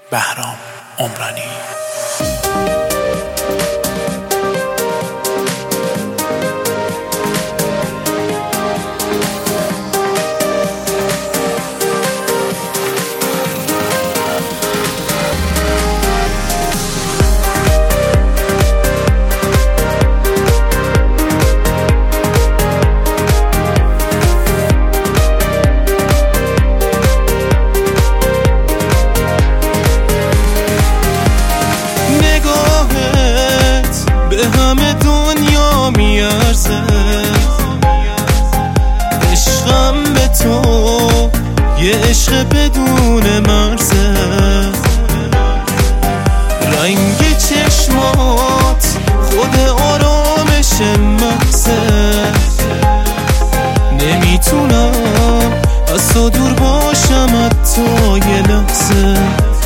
بهرام عمرانی. همه دنیا میارزه، عشقم به تو یه عشق بدون مرزه. رنگ چشمات خود آرامش مغزه، نمیتونم از تو دور باشم حتی یه لحظه.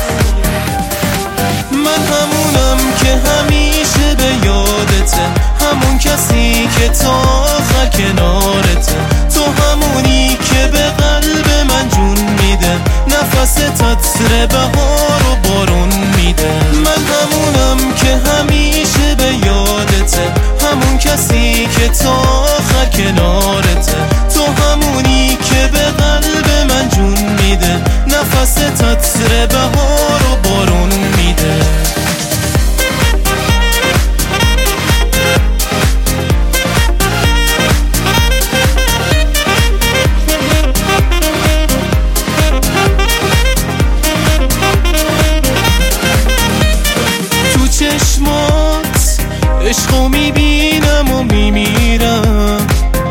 من همونم که همیشه به یادته، همون کسی که تا آخر کنارته، تو همونی که به قلب من جون میده، نفست عطر بهار و بارون میده. من همونم که همیشه به یادته، همون کسی که تا آخر کنارته، تو همونی که به قلب من جون میده، نفست عطر بهار و بارون میده. چشمات عشقو میبینم و میمیرم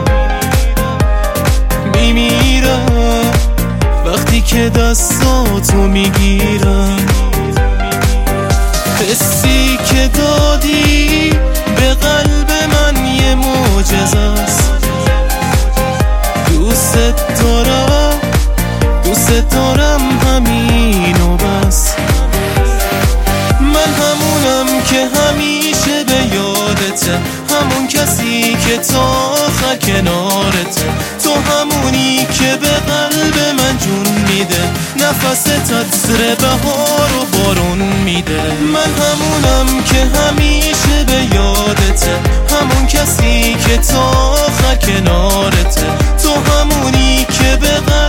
وقتی که دستاتو میگیرم. حسی که دادی به قلب من یه معجزه است. دوست دارم همین و بس. من همونم که همیشه به یادته، همون کسی که تا آخر کنارته، تو همونی که به قلب من جون میده، نفست عطر بهار و بارون میده. من همونم که همیشه به یادته، همون کسی که تا آخر کنارته، تو همونی که به قلب